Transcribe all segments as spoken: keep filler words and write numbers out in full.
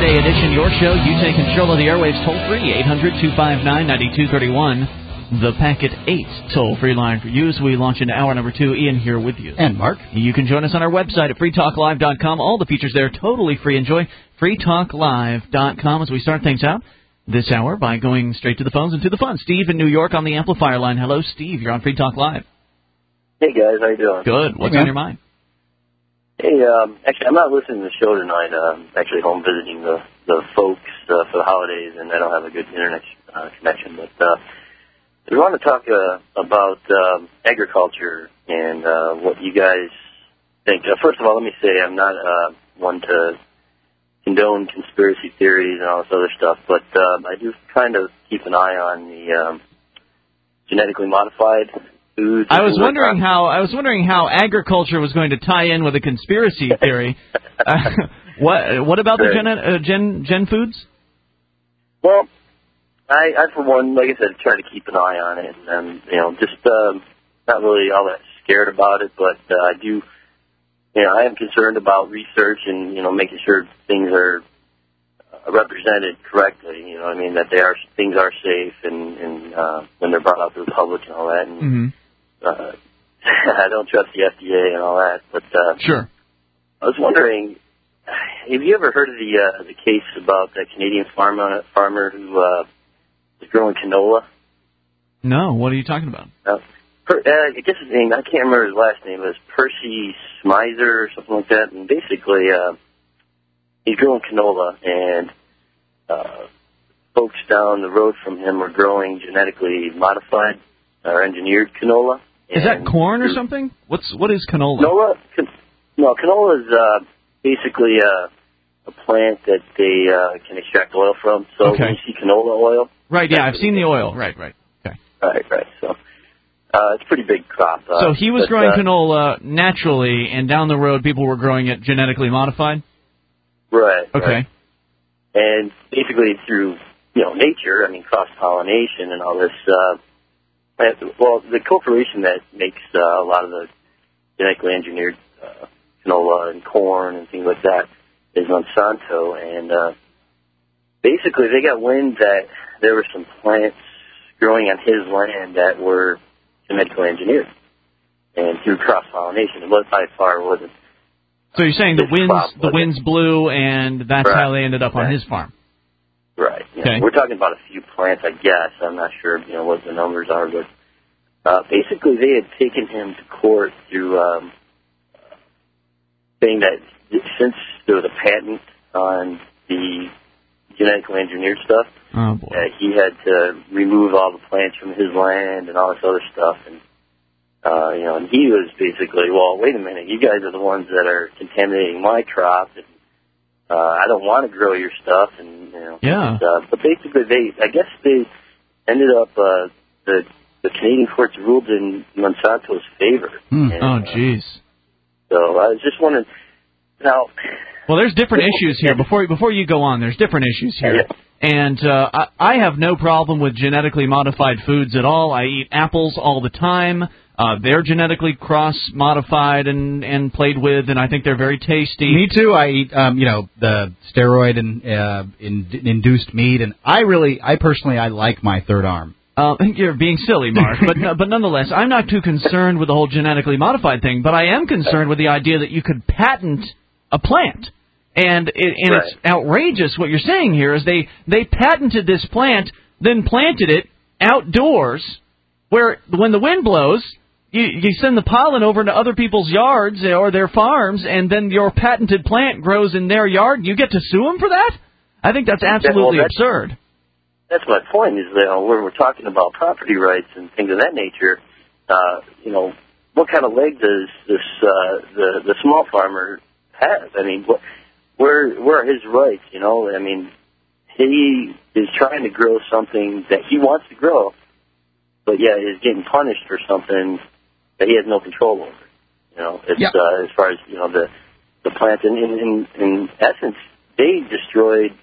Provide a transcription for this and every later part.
Friday edition, your show. You take control of the airwaves toll-free, eight hundred, two five nine, nine two three one. The Packet eight toll-free line for you as we launch into hour number two. Ian here with you. And Mark. You can join us on our website at free talk live dot com. All the features there totally free. Enjoy free talk live dot com as we start things out this hour by going straight to the phones and to the fun. Steve in New York on the amplifier line. Hello, Steve. You're on Free Talk Live. Hey, guys. How you doing? Good. What's hey, on your mind? Hey, um, actually, I'm not listening to the show tonight. Uh, I'm actually home visiting the, the folks uh, for the holidays, and I don't have a good internet uh, connection. But uh, we want to talk uh, about um, agriculture and uh, what you guys think. Uh, first of all, let me say I'm not uh, one to condone conspiracy theories and all this other stuff, but um, I do kind of keep an eye on the um, genetically modified foods. I was wondering how I was wondering how agriculture was going to tie in with a conspiracy theory. uh, what what about the gen, uh, gen gen foods? Well, I, I for one, like I said, try to keep an eye on it, and um, you know, just um, not really all that scared about it, but uh, I do. You know, I am concerned about research and, you know, making sure things are uh, represented correctly. You know what I mean? That they are, things are safe and, and uh, when they're brought out to the public and all that. And, mm-hmm. uh, I don't trust the F D A and all that. But uh, sure. I was wondering, have you ever heard of the uh, the case about that Canadian farmer farmer who uh, was growing canola? No. What are you talking about? Uh, Per, uh, I guess his name, I can't remember his last name, it was Percy Smizer or something like that. And basically, uh, he's growing canola, and uh, folks down the road from him were growing genetically modified or engineered canola. Is that corn or something? What's What is canola? Canola, can, no, canola is uh, basically uh, a plant that they uh, can extract oil from. So okay. when you see canola oil. Right, yeah, I've seen the oil. Right, right. Okay. Right, right. So. Uh, it's a pretty big crop. Uh, so he was but, growing uh, canola naturally, and down the road people were growing it genetically modified? Right. Okay. Right. And basically through, you know, nature, I mean, cross-pollination and all this, uh, and, well, the corporation that makes uh, a lot of the genetically engineered uh, canola and corn and things like that is Monsanto, and uh, basically they got wind that there were some plants growing on his land that were genetically engineered, and through cross pollination, it was by far wasn't. So you're saying the winds, crop, the winds blew, and that's right. how they ended up right. on his farm. Right. Yeah. Okay. We're talking about a few plants, I guess. I'm not sure, you know, what the numbers are, but uh, basically they had taken him to court through um, saying that since there was a patent on the genetically engineered stuff. Oh, boy. Uh, he had to remove all the plants from his land and all this other stuff, and uh, you know, and he was basically, well, wait a minute, you guys are the ones that are contaminating my crop, and uh, I don't want to grow your stuff, and you know, yeah. And, uh, but basically, they, I guess they ended up uh, the the Canadian courts ruled in Monsanto's favor. Hmm. And, oh, jeez. Uh, so I was just wondering now. Well, there's different issues here. Before before you go on, there's different issues here. And uh, I, I have no problem with genetically modified foods at all. I eat apples all the time. Uh, they're genetically cross-modified and, and played with, and I think they're very tasty. Me too. I eat, um, you know, the steroid and uh, in, induced meat, and I really, I personally, I like my third arm. Uh, you're being silly, Mark, but but nonetheless, I'm not too concerned with the whole genetically modified thing, but I am concerned with the idea that you could patent a plant. And it, and right. it's outrageous what you're saying here is they, they patented this plant, then planted it outdoors, where when the wind blows, you, you send the pollen over into other people's yards or their farms, and then your patented plant grows in their yard, and you get to sue them for that? I think that's absolutely well, that's, absurd. That's my point, is that, you know, when we're talking about property rights and things of that nature, uh, you know, what kind of leg does this uh, the, the small farmer have? I mean, what... Where, where are his rights, you know? I mean, he is trying to grow something that he wants to grow, but yeah, is getting punished for something that he has no control over. You know, it's yep. uh, as far as, you know, the the plant. In, in, in, in essence, they destroyed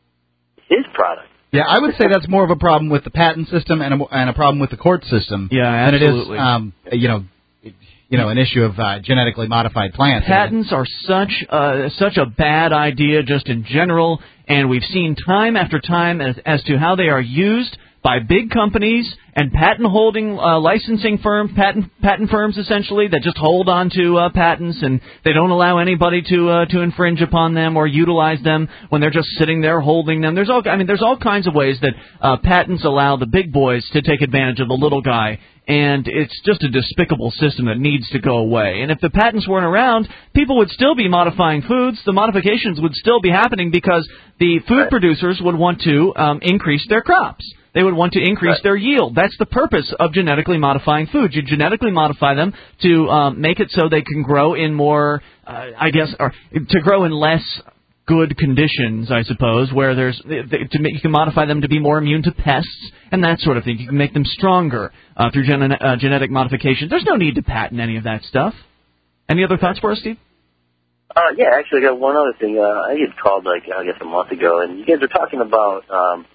his product. Yeah, I would say that's more of a problem with the patent system and a, and a problem with the court system yeah, than absolutely. it is, um, you know, you know, an issue of uh, genetically modified plants. Patents are such uh, such a bad idea just in general. and we've seen time after time as, as to how they are used by big companies and patent-holding uh, licensing firms, patent patent firms essentially, that just hold on to uh, patents, and they don't allow anybody to uh, to infringe upon them or utilize them when they're just sitting there holding them. There's all I mean, there's all kinds of ways that uh, patents allow the big boys to take advantage of the little guy. And it's just a despicable system that needs to go away. And if the patents weren't around, people would still be modifying foods. The modifications would still be happening because the food Right. producers would want to um, increase their crops. They would want to increase Right. their yield. That's the purpose of genetically modifying foods. You genetically modify them to um, make it so they can grow in more, uh, I guess, or to grow in less good conditions, I suppose, where there's to make, you can modify them to be more immune to pests and that sort of thing. You can make them stronger uh, through gen- uh, genetic modification. There's no need to patent any of that stuff. Any other thoughts for us, Steve? Uh, yeah, actually, I got one other thing. Uh, I had called, like, I guess a month ago, and you guys were talking about um,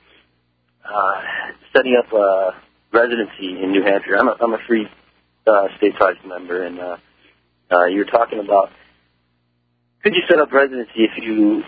uh, setting up a residency in New Hampshire. I'm a, I'm a free uh, state party member, and uh, uh, you were talking about could you set up residency if you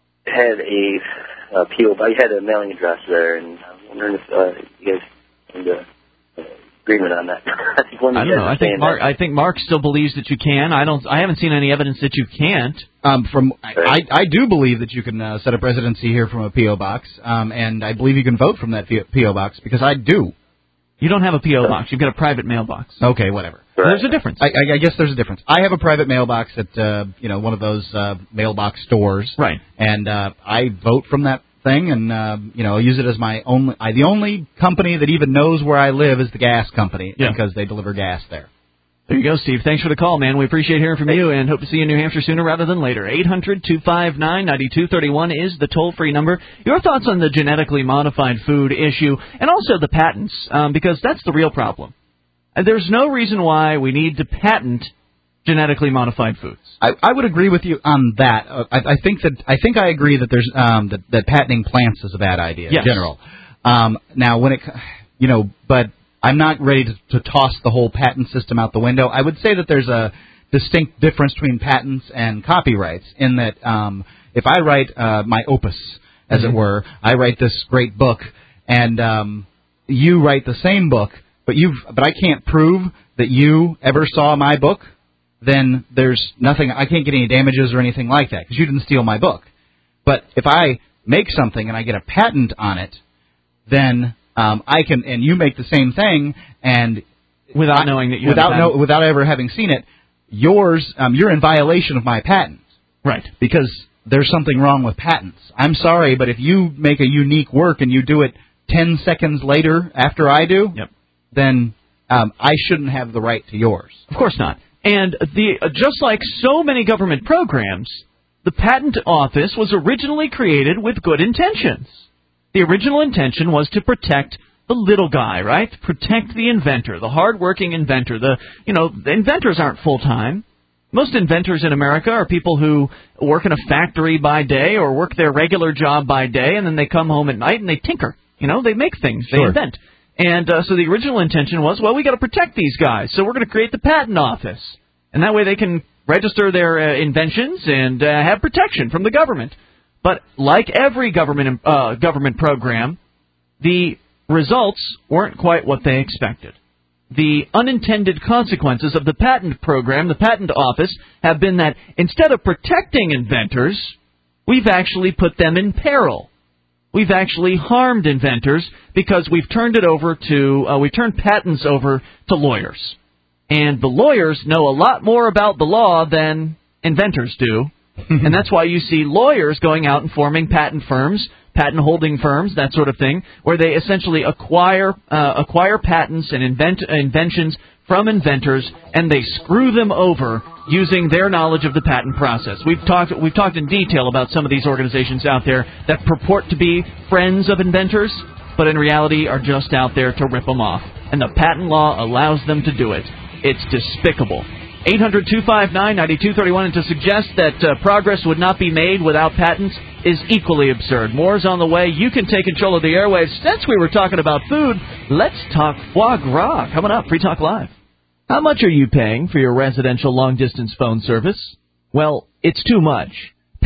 had a, a P O, but you had a mailing address there, and I was wondering if uh, you guys came to uh, agreement on that. I think one of I you don't know. guys I think was Mark. saying I think Mark still believes that you can. I don't. I haven't seen any evidence that you can't. Um, from I, I do believe that you can uh, set up residency here from a P O box, um, and I believe you can vote from that P O box because I do. You don't have a P O box. You've got a private mailbox. Okay, whatever. Right. There's a difference. I, I, I guess there's a difference. I have a private mailbox at uh, you know one of those uh, mailbox stores, Right. And uh, I vote from that thing, and uh, you know use it as my only. I, the only company that even knows where I live is the gas company Yeah. because they deliver gas there. There you go, Steve. Thanks for the call, man. We appreciate hearing from you and hope to see you in New Hampshire sooner rather than later. eight hundred two five nine nine two three one is the toll-free number. Your thoughts on the genetically modified food issue and also the patents, um, because that's the real problem. And there's no reason why we need to patent genetically modified foods. I, I would agree with you on that. Uh, I, I think that I think I agree that there's um, that, that patenting plants is a bad idea Yes. in general. Um, now, when it, you know, but I'm not ready to, to toss the whole patent system out the window. I would say that there's a distinct difference between patents and copyrights in that um, if I write uh, my opus, as Mm-hmm. it were, I write this great book, and um, you write the same book, but you've but I can't prove that you ever saw my book, then there's nothing. I can't get any damages or anything like that because you didn't steal my book. But if I make something and I get a patent on it, then um, I can, and you make the same thing, and Without I, knowing that you without have a patent. know, without ever having seen it, yours, um, you're in violation of my patent. Right. Because there's something wrong with patents. I'm sorry, but if you make a unique work and you do it ten seconds later after I do, Yep. then um, I shouldn't have the right to yours. Of course not. And the uh, just like so many government programs, the Patent Office was originally created with good intentions. The original intention was to protect the little guy, right? Protect the inventor, the hard-working inventor. The you know, the inventors aren't full-time. Most inventors in America are people who work in a factory by day or work their regular job by day, and then they come home at night and they tinker. You know, they make things, they Sure. invent. And uh, so the original intention was, well, we got to protect these guys, so we're going to create the Patent Office, and that way they can register their uh, inventions and uh, have protection from the government. But like every government uh, government program, the results weren't quite what they expected. The unintended consequences of the patent program, the Patent Office, have been that instead of protecting inventors, we've actually put them in peril. We've actually harmed inventors because we've turned it over to, uh, we turned patents over to lawyers. And the lawyers know a lot more about the law than inventors do. And that's why you see lawyers going out and forming patent firms, patent holding firms, that sort of thing, where they essentially acquire uh, acquire patents and invent inventions from inventors, and they screw them over using their knowledge of the patent process. We've talked we've talked in detail about some of these organizations out there that purport to be friends of inventors, but in reality are just out there to rip them off. And the patent law allows them to do it. It's despicable. eight hundred two five nine nine two three one, and to suggest that uh, progress would not be made without patents is equally absurd. More's on the way. You can take control of the airwaves. Since we were talking about food, let's talk foie gras. Coming up, Free Talk Live. How much are you paying for your residential long-distance phone service? Well, it's too much.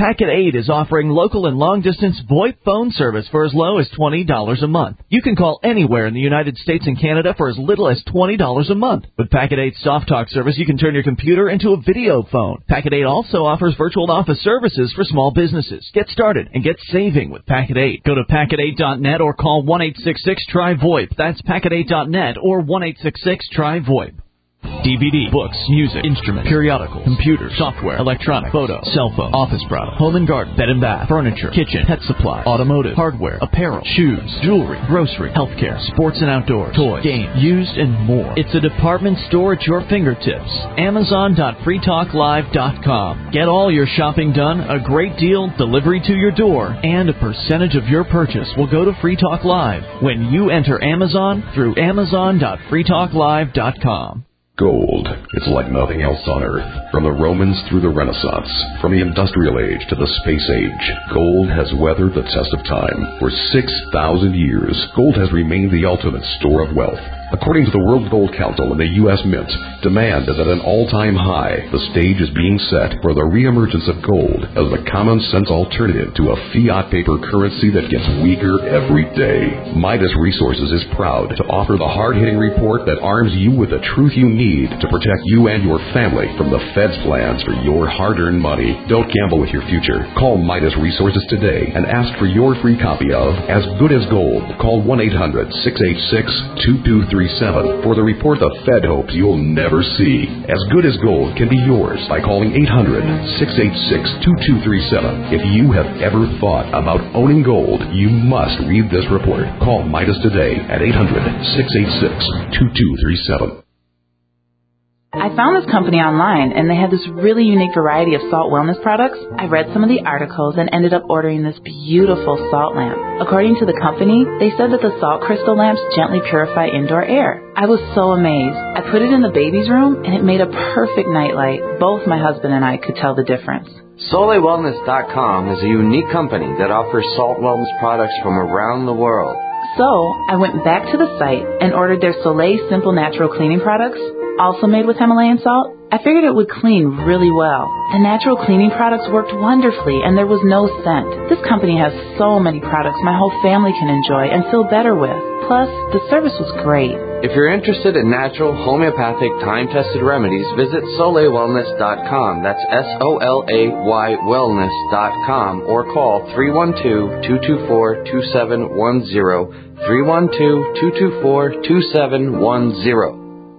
Packet eight is offering local and long-distance VoIP phone service for as low as twenty dollars a month. You can call anywhere in the United States and Canada for as little as twenty dollars a month. With Packet eight's Soft Talk service, you can turn your computer into a video phone. Packet eight also offers virtual office services for small businesses. Get started and get saving with Packet eight. Go to packet eight dot net or call one eight six six try VoIP. That's packet eight dot net or one eight six six try VoIP. D V D, books, music, instruments, periodicals, computers, software, electronic, photo, cell phone, office product, home and garden, bed and bath, furniture, kitchen, pet supply, automotive, hardware, apparel, shoes, jewelry, grocery, healthcare, sports and outdoor, toys, games, used, and more. It's a department store at your fingertips. Amazon dot free talk live dot com. Get all your shopping done, a great deal, delivery to your door, and a percentage of your purchase will go to Free Talk Live when you enter Amazon through Amazon dot free talk live dot com. Gold. It's like nothing else on Earth. From the Romans through the Renaissance, from the Industrial Age to the Space Age, gold has weathered the test of time. For six thousand years, gold has remained the ultimate store of wealth. According to the World Gold Council and the U S Mint, demand is at an all-time high. The stage is being set for the reemergence of gold as the common-sense alternative to a fiat paper currency that gets weaker every day. Midas Resources is proud to offer the hard-hitting report that arms you with the truth you need to protect you and your family from the Fed's plans for your hard-earned money. Don't gamble with your future. Call Midas Resources today and ask for your free copy of As Good as Gold. Call one eight hundred six eight six two two three seven for the report the Fed hopes you'll never see. As Good as Gold can be yours by calling eight hundred six eight six two two three seven. If you have ever thought about owning gold, you must read this report. Call Midas today at eight hundred six eight six two two three seven. I found this company online, and they had this really unique variety of salt wellness products. I read some of the articles and ended up ordering this beautiful salt lamp. According to the company, they said that the salt crystal lamps gently purify indoor air. I was so amazed. I put it in the baby's room, and it made a perfect nightlight. Both my husband and I could tell the difference. Soleil Wellness dot com is a unique company that offers salt wellness products from around the world. So, I went back to the site and ordered their Soleil Simple Natural Cleaning products, also made with Himalayan salt. I figured it would clean really well. The natural cleaning products worked wonderfully, and there was no scent. This company has so many products my whole family can enjoy and feel better with. Plus, the service was great. If you're interested in natural, homeopathic, time-tested remedies, visit Soleil Wellness dot com. That's S O L A Y Wellness dot com, or call three one two, two two four, two seven one zero, three one two, two two four, two seven one zero.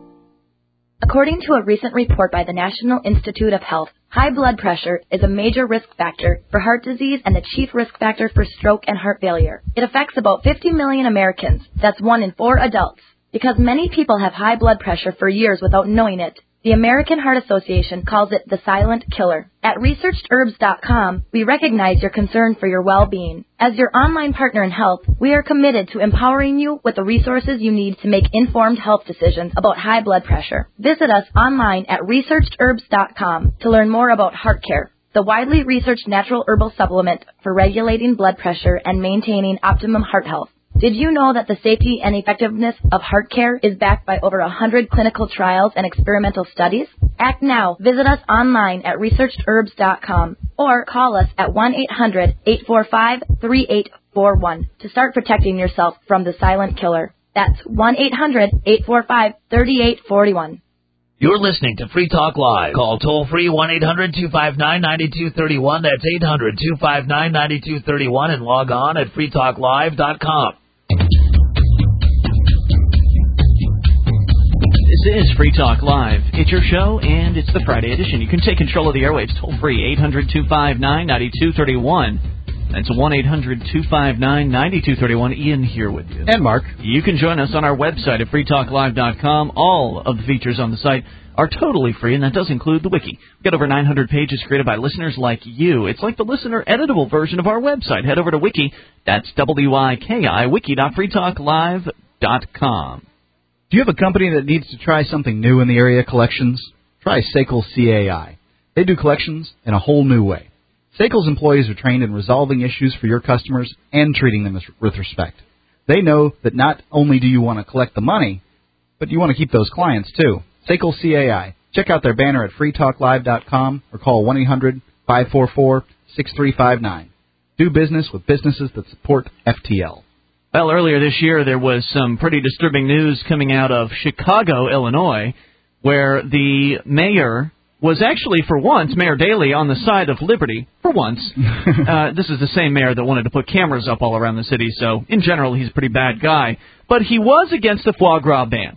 According to a recent report by the National Institute of Health, high blood pressure is a major risk factor for heart disease and the chief risk factor for stroke and heart failure. It affects about fifty million Americans. That's one in four adults. Because many people have high blood pressure for years without knowing it, the American Heart Association calls it the silent killer. At researched herbs dot com, we recognize your concern for your well-being. As your online partner in health, we are committed to empowering you with the resources you need to make informed health decisions about high blood pressure. Visit us online at researched herbs dot com to learn more about HeartCare, the widely researched natural herbal supplement for regulating blood pressure and maintaining optimum heart health. Did you know that the safety and effectiveness of HeartCare is backed by over one hundred clinical trials and experimental studies? Act now. Visit us online at researched herbs dot com or call us at one eight hundred eight four five three eight four one to start protecting yourself from the silent killer. That's one eight hundred eight four five three eight four one. You're listening to Free Talk Live. Call toll-free one eight hundred two five nine nine two three one. That's eight hundred two five nine nine two three one, and log on at free talk live dot com. This is Free Talk Live. It's your show, and it's the Friday edition. You can take control of the airwaves toll-free, eight hundred two five nine nine two three one. That's one eight hundred two five nine nine two three one. Ian here with you. And Mark. You can join us on our website at free talk live dot com. All of the features on the site are totally free, and that does include the wiki. We've got over nine hundred pages created by listeners like you. It's like the listener editable version of our website. Head over to Wiki. That's W I K I, wiki dot free talk live dot com. Do you have a company that needs to try something new in the area of collections? Try S A C L C A I. They do collections in a whole new way. S A C L's employees are trained in resolving issues for your customers and treating them with respect. They know that not only do you want to collect the money, but you want to keep those clients too. S A C L C A I. Check out their banner at free talk live dot com or call one eight hundred five four four six three five nine. Do business with businesses that support F T L. Well, earlier this year, there was some pretty disturbing news coming out of Chicago, Illinois, where the mayor was actually, for once, Mayor Daley, on the side of liberty, for once. uh, this is the same mayor that wanted to put cameras up all around the city, so in general, he's a pretty bad guy. But he was against the foie gras ban,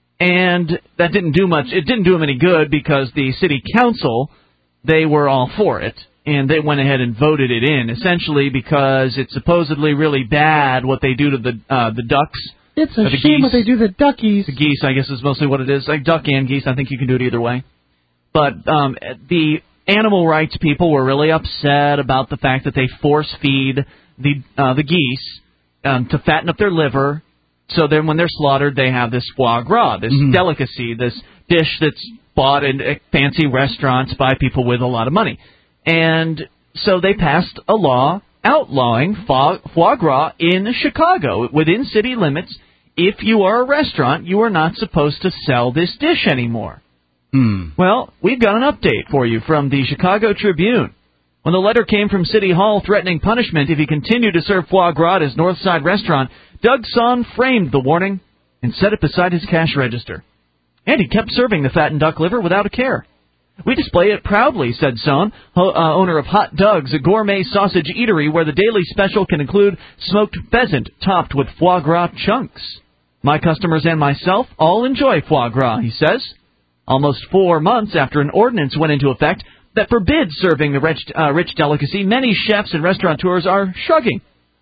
and that didn't do much. It didn't do him any good because the city council, they were all for it, and they went ahead and voted it in, essentially because it's supposedly really bad what they do to the uh, the ducks. It's a the shame geese. what they do to the duckies. The geese, I guess, is mostly what it is. Like duck and geese, I think you can do it either way. But um, the animal rights people were really upset about the fact that they force feed the uh, the geese um, to fatten up their liver. So then when they're slaughtered, they have this foie gras, this mm-hmm. delicacy, this dish that's bought in fancy restaurants by people with a lot of money. And so they passed a law outlawing foie, foie gras in Chicago within city limits. If you are a restaurant, you are not supposed to sell this dish anymore. Hmm. Well, we've got an update for you from the Chicago Tribune. When the letter came from City Hall threatening punishment if he continued to serve foie gras at his Northside restaurant, Doug Son framed the warning and set it beside his cash register. And he kept serving the fattened duck liver without a care. We display it proudly, said Son, ho- uh, owner of Hot Doug's, a gourmet sausage eatery where the daily special can include smoked pheasant topped with foie gras chunks. My customers and myself all enjoy foie gras, he says. Almost four months after an ordinance went into effect that forbids serving the rich, uh, rich delicacy, many chefs and restaurateurs are shrugging,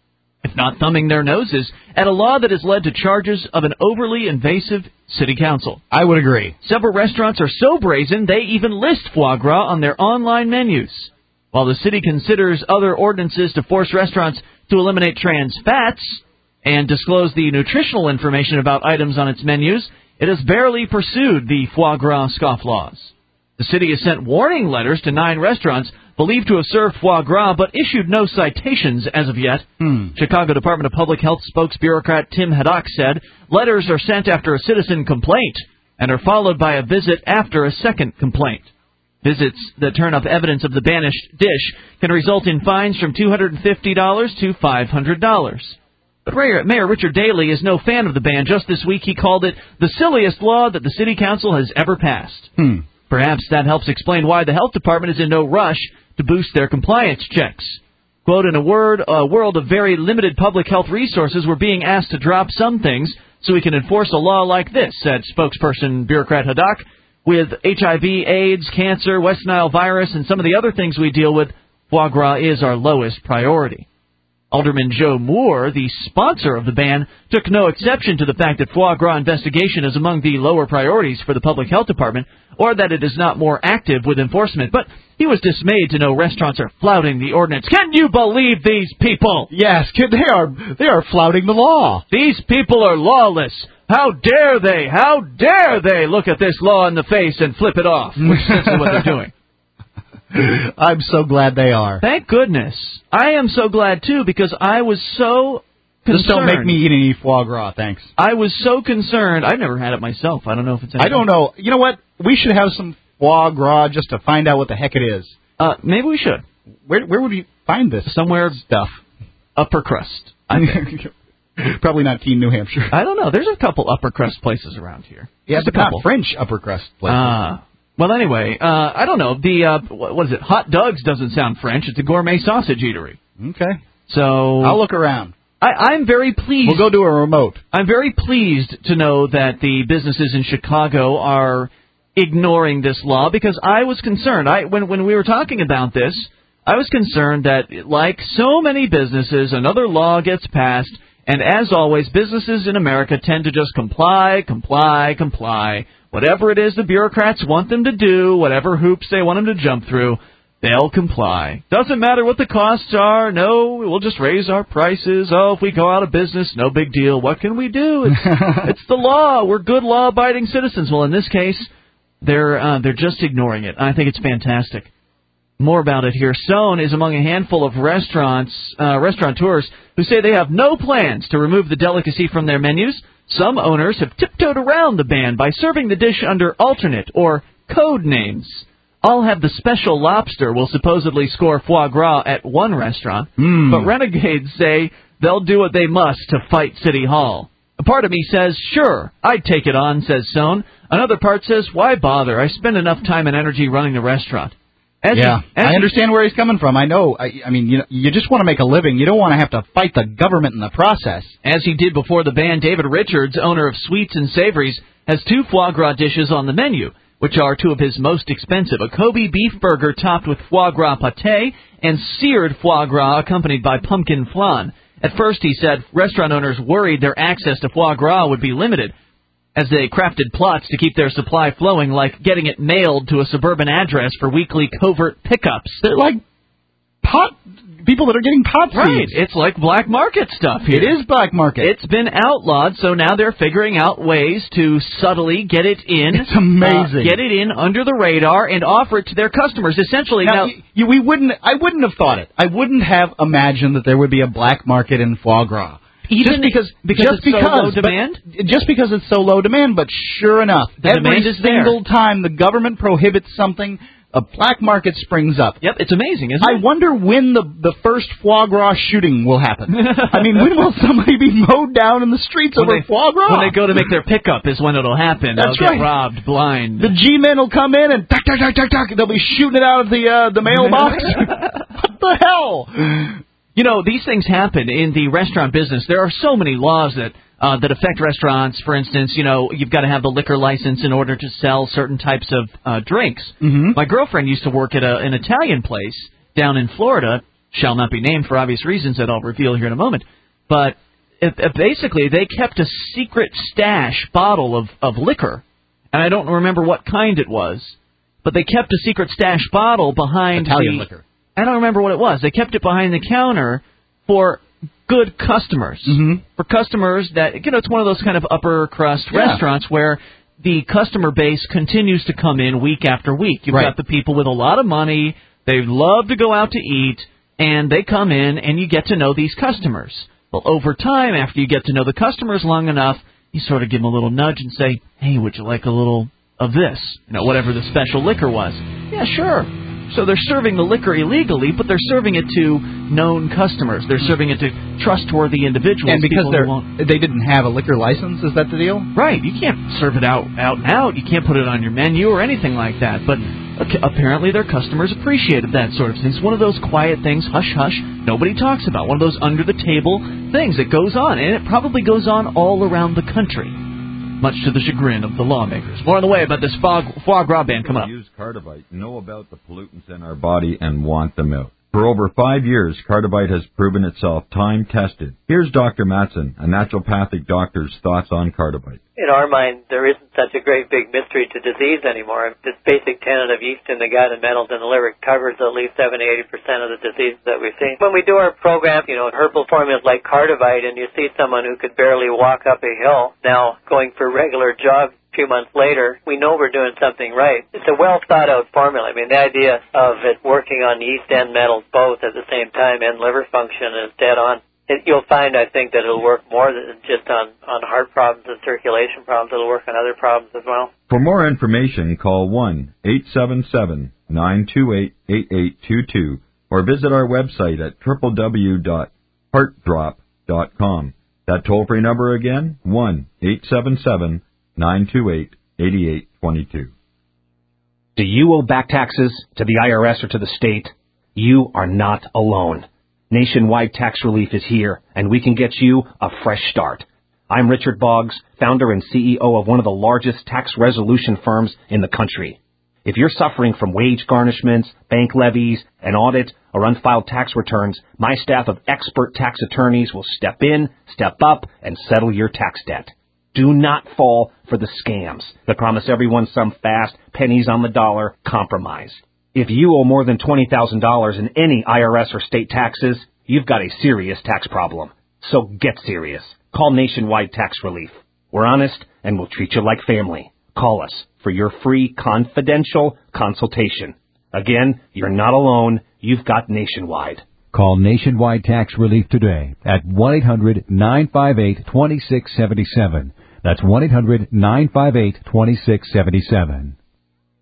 if not thumbing their noses, at a law that has led to charges of an overly invasive city council. I would agree. Several restaurants are so brazen they even list foie gras on their online menus. While the city considers other ordinances to force restaurants to eliminate trans fats and disclose the nutritional information about items on its menus, it has barely pursued the foie gras scofflaws. The city has sent warning letters to nine restaurants believed to have served foie gras, but issued no citations as of yet. Hmm. Chicago Department of Public Health spokesbureaucrat Tim Haddock said letters are sent after a citizen complaint and are followed by a visit after a second complaint. Visits that turn up evidence of the banished dish can result in fines from two hundred fifty dollars to five hundred dollars. But Mayor Richard Daley is no fan of the ban. Just this week he called it the silliest law that the city council has ever passed. Hmm. Perhaps that helps explain why the health department is in no rush to boost their compliance checks. Quote, in a word, a world of very limited public health resources, we're being asked to drop some things so we can enforce a law like this, said spokesperson bureaucrat Haddock. With H I V, AIDS, cancer, West Nile virus, and some of the other things we deal with, foie gras is our lowest priority. Alderman Joe Moore, the sponsor of the ban, took no exception to the fact that foie gras investigation is among the lower priorities for the public health department, or that it is not more active with enforcement. But he was dismayed to know restaurants are flouting the ordinance. Can you believe these people? Yes, they are. They are flouting the law. These people are lawless. How dare they? How dare they look at this law in the face and flip it off? Which is essentially what they're doing. I'm so glad they are. Thank goodness. I am so glad, too, because I was so concerned. Just don't make me eat any foie gras, thanks. I was so concerned. I've never had it myself. I don't know if it's anything. I don't know. You know what? We should have some foie gras just to find out what the heck it is. Uh, maybe we should. Where where would we find this? Somewhere stuff. Upper crust. I think. Probably not Keene, New Hampshire. I don't know. There's a couple upper crust places around here. Yeah, Just but a couple. not French upper crust places. Ah. Uh, well, anyway, uh, I don't know. The uh, what is it? Hot Doug's doesn't sound French. It's a gourmet sausage eatery. Okay. So I'll look around. I, I'm very pleased. We'll go to a remote. I'm very pleased to know that the businesses in Chicago are ignoring this law, because I was concerned. I when when we were talking about this, I was concerned that, like so many businesses, another law gets passed, and as always, businesses in America tend to just comply, comply, comply. Whatever it is the bureaucrats want them to do, whatever hoops they want them to jump through, they'll comply. Doesn't matter what the costs are. No, we'll just raise our prices. Oh, if we go out of business, no big deal. What can we do? It's, it's the law. We're good law-abiding citizens. Well, in this case, they're uh, they're just ignoring it. I think it's fantastic. More about it here. Sohn is among a handful of restaurants, uh, restaurateurs who say they have no plans to remove the delicacy from their menus. Some owners have tiptoed around the ban by serving the dish under alternate or code names. I'll have the special lobster will supposedly score foie gras at one restaurant, Mm. but renegades say they'll do what they must to fight City Hall. A part of me says, sure, I'd take it on, says Sohn. Another part says, why bother? I spend enough time and energy running the restaurant. As yeah, he, as I he, understand where he's coming from. I know. I, I mean, you know, you just want to make a living. You don't want to have to fight the government in the process. As he did before the ban, David Richards, owner of Sweets and Savories, has two foie gras dishes on the menu, which are two of his most expensive, a Kobe beef burger topped with foie gras pâté and seared foie gras accompanied by pumpkin flan. At first, he said, restaurant owners worried their access to foie gras would be limited, as they crafted plots to keep their supply flowing, like getting it mailed to a suburban address for weekly covert pickups. They're like pot people that are getting pot seeds. Right, it's like black market stuff here. It is black market. It's been outlawed, so now they're figuring out ways to subtly get it in. It's amazing. Uh, get it in under the radar and offer it to their customers. Essentially, now, now you, you, we wouldn't. I wouldn't have thought it. I wouldn't have imagined that there would be a black market in foie gras. Even just because, because just it's because, so low demand? Just because it's so low demand, but sure enough, the every demand is single there. time the government prohibits something, a black market springs up. Yep, it's amazing, isn't I it? wonder when the the first foie gras shooting will happen. I mean, when will somebody be mowed down in the streets when over they, foie gras? When they go to make their pickup is when it'll happen. That's They'll right. get robbed blind. The G-men will come in and tuck, tuck, tuck, tuck, tuck. They'll be shooting it out of the uh, the mailbox. What the hell? You know, these things happen in the restaurant business. There are so many laws that uh, that affect restaurants. For instance, you know, you've got to have the liquor license in order to sell certain types of uh, drinks. Mm-hmm. My girlfriend used to work at a, an Italian place down in Florida, shall not be named for obvious reasons that I'll reveal here in a moment. But it, it basically, they kept a secret stash bottle of, of liquor, and I don't remember what kind it was, but they kept a secret stash bottle behind Italian the... liquor. I don't remember what it was. They kept it behind the counter for good customers. Mm-hmm. For customers that, you know, it's one of those kind of upper crust Yeah. restaurants where the customer base continues to come in week after week. You've Right. got the people with a lot of money. They love to go out to eat, and they come in, and you get to know these customers. Well, over time, after you get to know the customers long enough, you sort of give them a little nudge and say, hey, would you like a little of this? You know, whatever the special liquor was. Yeah, sure. So they're serving the liquor illegally, but they're serving it to known customers. They're serving it to trustworthy individuals. And because people they're, who won't... they didn't have a liquor license, is that the deal? Right. You can't serve it out, out and out. You can't put it on your menu or anything like that. But okay, apparently their customers appreciated that sort of thing. It's one of those quiet things, hush-hush, nobody talks about. One of those under-the-table things that goes on. And it probably goes on all around the country, much to the chagrin of the lawmakers. More on the way about this foie, foie gras ban coming up. Use Cardivite, know about the pollutants in our body, and want them out. For over five years, Cardivite has proven itself time-tested. Here's Doctor Matson, a naturopathic doctor's thoughts on Cardivite. In our mind, there isn't such a great big mystery to disease anymore. This basic tenet of yeast in the gut and metals in the liver covers at least seventy to eighty percent of the diseases that we see. When we do our program, you know, herbal formulas like Cardivite, and you see someone who could barely walk up a hill now going for regular jogs a few months later, we know we're doing something right. It's a well-thought-out formula. I mean, the idea of it working on yeast and metals both at the same time and liver function is dead on. It, you'll find, I think, that it'll work more than just on, on heart problems and circulation problems. It'll work on other problems as well. For more information, call one eight seven seven, nine two eight, eight eight two two or visit our website at w w w dot heart drop dot com. That toll-free number again, one eight seven seven, nine two eight, eight eight two two. Do you owe back taxes to the I R S or to the state? You are not alone. Nationwide Tax Relief is here, and we can get you a fresh start. I'm Richard Boggs, founder and C E O of one of the largest tax resolution firms in the country. If you're suffering from wage garnishments, bank levies, an audit, or unfiled tax returns, my staff of expert tax attorneys will step in, step up, and settle your tax debt. Do not fall for the scams that promise everyone some fast, pennies on the dollar compromise. If you owe more than twenty thousand dollars in any I R S or state taxes, you've got a serious tax problem. So get serious. Call Nationwide Tax Relief. We're honest, and we'll treat you like family. Call us for your free confidential consultation. Again, you're not alone. You've got Nationwide. Call Nationwide Tax Relief today at one eight hundred, nine five eight, two six seven seven. That's one eight hundred, nine five eight, two six seven seven.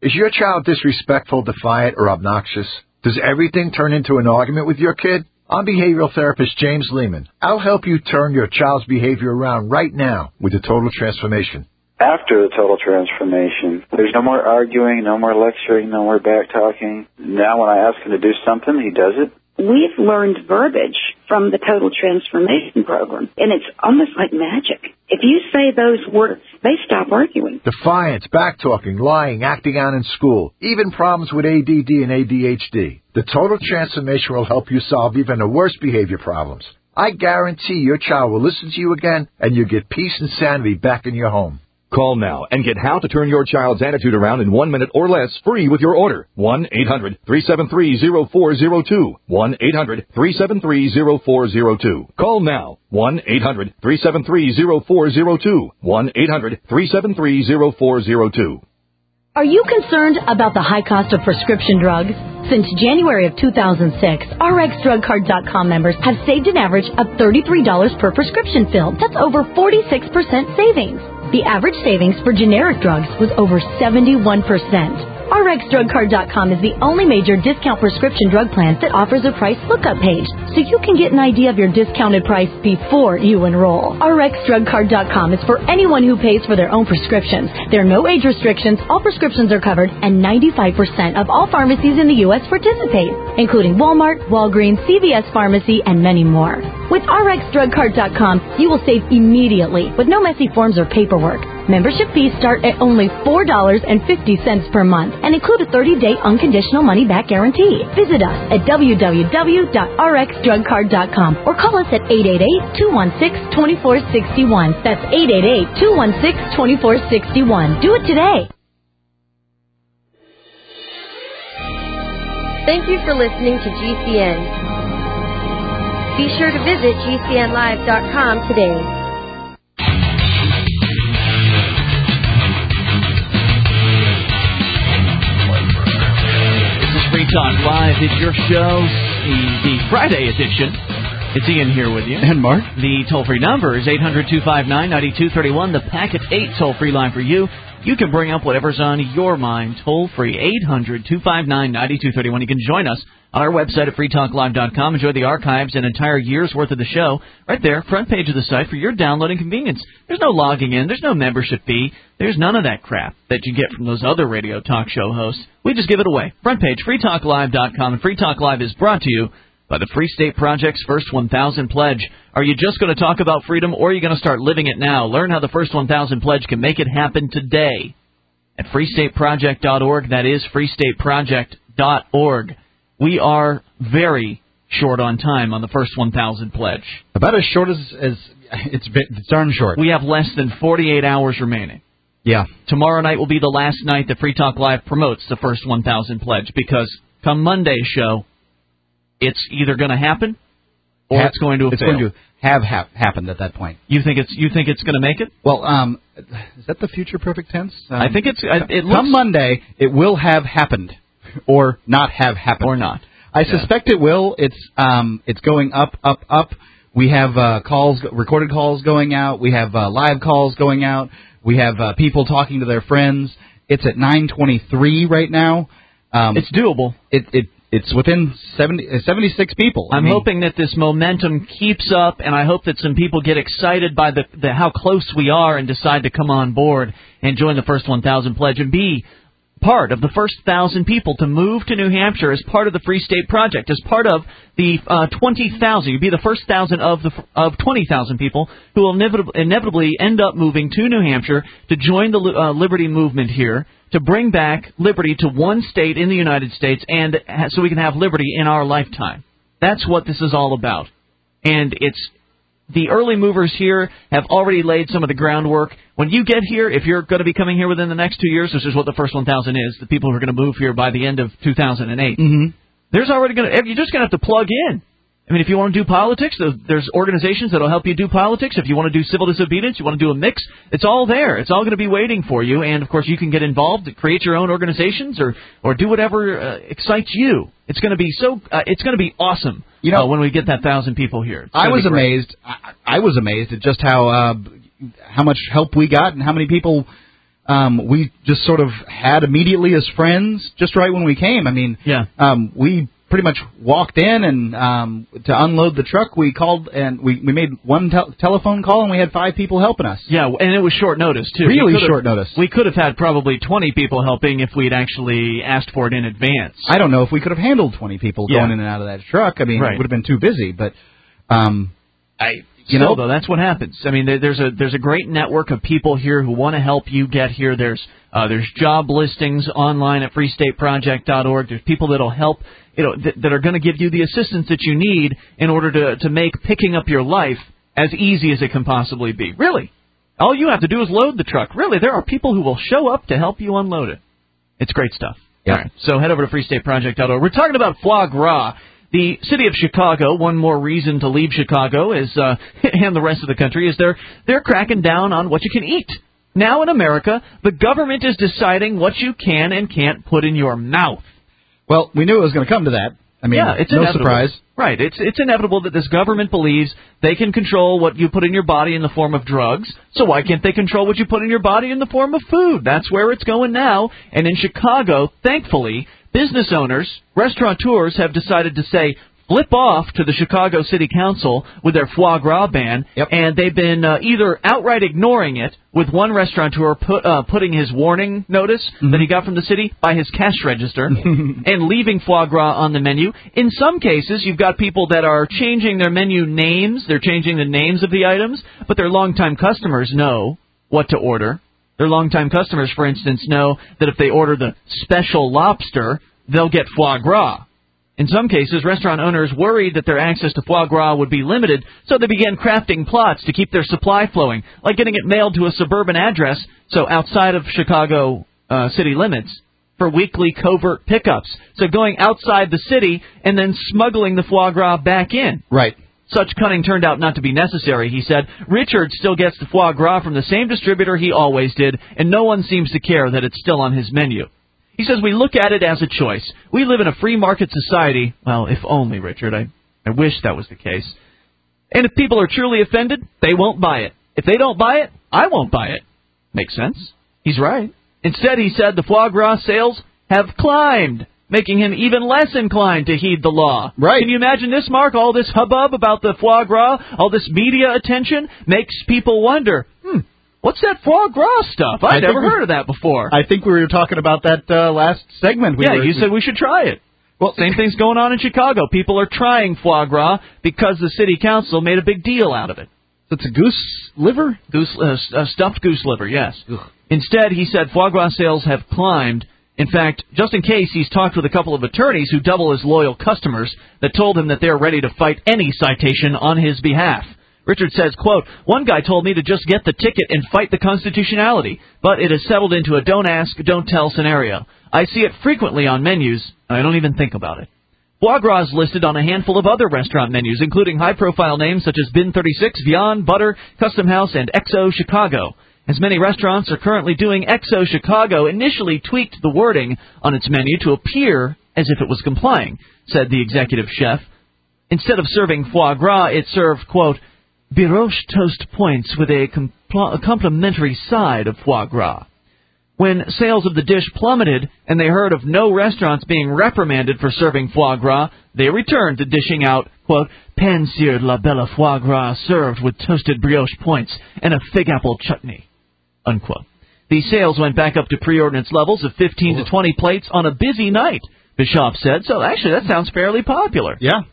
Is your child disrespectful, defiant, or obnoxious? Does everything turn into an argument with your kid? I'm behavioral therapist James Lehman. I'll help you turn your child's behavior around right now with the Total Transformation. After the total transformation, there's no more arguing, no more lecturing, no more back-talking. Now when I ask him to do something, he does it. We've learned verbiage from the Total Transformation Program, and it's almost like magic. If you say those words, they stop arguing. Defiance, back-talking, lying, acting out in school, even problems with A D D and A D H D. The Total Transformation will help you solve even the worst behavior problems. I guarantee your child will listen to you again, and you'll get peace and sanity back in your home. Call now and get how to turn your child's attitude around in one minute or less free with your order. one eight hundred three seven three zero four zero two. one eight hundred three seven three zero four zero two. Call now. one eight hundred three seven three zero four zero two. one eight hundred three seven three zero four zero two. Are you concerned about the high cost of prescription drugs? Since January of two thousand six, R X Drug Card dot com members have saved an average of thirty-three dollars per prescription filled. That's over forty-six percent savings. The average savings for generic drugs was over seventy-one percent. R X Drug Card dot com is the only major discount prescription drug plan that offers a price lookup page, so you can get an idea of your discounted price before you enroll. R X Drug Card dot com is for anyone who pays for their own prescriptions. There are no age restrictions, all prescriptions are covered, and ninety-five percent of all pharmacies in the U S participate, including Walmart, Walgreens, C V S Pharmacy, and many more. With R X Drug Card dot com, you will save immediately with no messy forms or paperwork. Membership fees start at only four dollars and fifty cents per month and include a thirty-day unconditional money-back guarantee. Visit us at w w w dot r x drug card dot com or call us at eight eight eight, two one six, two four six one. That's eight eight eight, two one six, two four six one. Do it today. Thank you for listening to G C N. Be sure to visit G C N live dot com today. Free Talk Live. It's your show, the, the Friday edition. It's Ian here with you. And Mark. The toll-free number is eight hundred two five nine nine two three one. The Packet eight toll-free line for you. You can bring up whatever's on your mind toll-free, eight hundred two five nine nine two three one. You can join us on our website at free talk live dot com. Enjoy the archives, an entire year's worth of the show right there, front page of the site for your downloading convenience. There's no logging in. There's no membership fee. There's none of that crap that you get from those other radio talk show hosts. We just give it away. Front page, free talk live dot com. And Free Talk Live is brought to you by the Free State Project's First one thousand Pledge. Are you just going to talk about freedom, or are you going to start living it now? Learn how the First one thousand Pledge can make it happen today at free state project dot org. That is free state project dot org. We are very short on time on the First one thousand Pledge. About as short as, as it's, it's darn short. We have less than forty-eight hours remaining. Yeah. Tomorrow night will be the last night that Free Talk Live promotes the First one thousand Pledge, because come Monday's show, it's either going to happen or ha- it's going to have It's failed. going to have ha- happened at that point. You think it's you think it's going to make it? Well, um, is that the future perfect tense? Um, I think it's. I, it looks, come Monday, it will have happened, or not have happened, or not. I yeah. suspect it will. It's um, it's going up, up, up. We have uh, calls, recorded calls going out. We have uh, live calls going out. We have uh, people talking to their friends. It's at nine twenty-three right now. Um, it's doable. It it it's within seventy, uh, seventy-six people. I'm I mean, hoping that this momentum keeps up, and I hope that some people get excited by the, the how close we are and decide to come on board and join the First one thousand Pledge and be part of the first one thousand people to move to New Hampshire as part of the Free State Project, as part of the uh, twenty thousand. You'd be the first one thousand of the of twenty thousand people who will inevitably, inevitably end up moving to New Hampshire to join the uh, Liberty movement here, to bring back liberty to one state in the United States, and ha- so we can have liberty in our lifetime. That's what this is all about. And it's the early movers here have already laid some of the groundwork. When you get here, if you're going to be coming here within the next two years, which is what the first one thousand is, the people who are going to move here by the end of two thousand eight, mm-hmm. there's already going to, you're just going to have to plug in. I mean, if you want to do politics, there's organizations that will help you do politics. If you want to do civil disobedience, you want to do a mix, it's all there. It's all going to be waiting for you. And, of course, you can get involved, create your own organizations, or, or do whatever uh, excites you. It's going to be so. Uh, it's going to be awesome. You know, uh, when we get that thousand people here. I was amazed. I, I was amazed at just how uh, how much help we got and how many people um, we just sort of had immediately as friends just right when we came. I mean, yeah. um, we pretty much walked in, and um, to unload the truck, we called, and we, we made one tel- telephone call, and we had five people helping us. Yeah, and it was short notice, too. Really short notice. We could have had probably twenty people helping if we'd actually asked for it in advance. I don't know if we could have handled twenty people Yeah. going in and out of that truck. I mean, Right. it would have been too busy, but, um, I, you Still, know, though, that's what happens. I mean, there- there's a there's a great network of people here who want to help you get here. There's uh, there's job listings online at free state project dot org. There's people that'll help, you know, th- that are going to give you the assistance that you need in order to to make picking up your life as easy as it can possibly be. Really, all you have to do is load the truck. Really, there are people who will show up to help you unload it. It's great stuff. Yeah. All right, so head over to free state project dot org. We're talking about foie gras. The city of Chicago, one more reason to leave Chicago is, uh, and the rest of the country, is they're, they're cracking down on what you can eat. Now in America, the government is deciding what you can and can't put in your mouth. Well, we knew it was going to come to that. I mean, yeah, it's no inevitable. surprise. Right, it's it's inevitable that this government believes they can control what you put in your body in the form of drugs, so why can't they control what you put in your body in the form of food? That's where it's going now, and in Chicago, thankfully, business owners, restaurateurs have decided to say, flip off to the Chicago City Council with their foie gras ban, yep. and they've been uh, either outright ignoring it, with one restaurateur put, uh, putting his warning notice mm-hmm. that he got from the city by his cash register and leaving foie gras on the menu. In some cases, you've got people that are changing their menu names. They're changing the names of the items, but their longtime customers know what to order. Their longtime customers, for instance, know that if they order the special lobster, they'll get foie gras. In some cases, restaurant owners worried that their access to foie gras would be limited, so they began crafting plots to keep their supply flowing, like getting it mailed to a suburban address, so outside of Chicago uh, city limits, for weekly covert pickups. So going outside the city and then smuggling the foie gras back in. Right. Such cunning turned out not to be necessary, he said. Richard still gets the foie gras from the same distributor he always did, and no one seems to care that it's still on his menu. He says we look at it as a choice. We live in a free market society. Well, if only, Richard. I, I wish that was the case. And if people are truly offended, they won't buy it. If they don't buy it, I won't buy it. Makes sense. He's right. Instead, he said the foie gras sales have climbed, making him even less inclined to heed the law. Right. Can you imagine this, Mark? All this hubbub about the foie gras, all this media attention makes people wonder, hmm, what's that foie gras stuff? I've never heard of that before. I think we were talking about that uh, last segment. We yeah, were, you said we should try it. Well, same thing's going on in Chicago. People are trying foie gras because the city council made a big deal out of it. So it's a goose liver? Goose, uh, uh, stuffed goose liver, yes. Ugh. Instead, he said foie gras sales have climbed. In fact, just in case, he's talked with a couple of attorneys who double as loyal customers that told him that they're ready to fight any citation on his behalf. Richard says, quote, one guy told me to just get the ticket and fight the constitutionality, but it has settled into a don't ask, don't tell scenario. I see it frequently on menus, and I don't even think about it. Foie gras is listed on a handful of other restaurant menus, including high-profile names such as Bin thirty-six, Vian, Butter, Custom House, and X O Chicago. As many restaurants are currently doing, X O Chicago initially tweaked the wording on its menu to appear as if it was complying, said the executive chef. Instead of serving foie gras, it served, quote, brioche toast points with a, compl- a complimentary side of foie gras. When sales of the dish plummeted and they heard of no restaurants being reprimanded for serving foie gras, they returned to dishing out, quote, pan-seared la bella foie gras served with toasted brioche points and a fig apple chutney, unquote. The sales went back up to pre-ordinance levels of fifteen to twenty plates on a busy night, Bischoff said. So actually that sounds fairly popular. Yeah.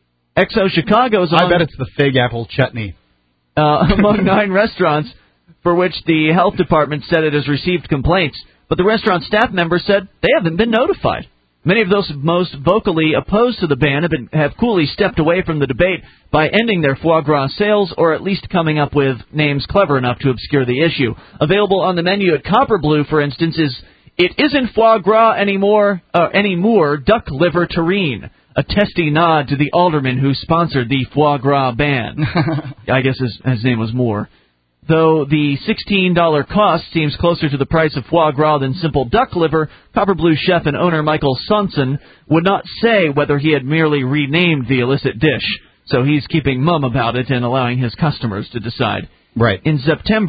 X O Chicago's I on, bet it's the fig apple chutney. Uh, among nine restaurants for which the health department said it has received complaints, but the restaurant staff members said they haven't been notified. Many of those most vocally opposed to the ban have, been, have coolly stepped away from the debate by ending their foie gras sales or at least coming up with names clever enough to obscure the issue. Available on the menu at Copper Blue, for instance, is It Isn't Foie Gras Anymore, uh, anymore Duck Liver Terrine, a testy nod to the alderman who sponsored the foie gras ban. I guess his, his name was Moore. Though the sixteen dollars cost seems closer to the price of foie gras than simple duck liver, Copper Blue chef and owner Michael Sonson would not say whether he had merely renamed the illicit dish, so he's keeping mum about it and allowing his customers to decide. Right. In September,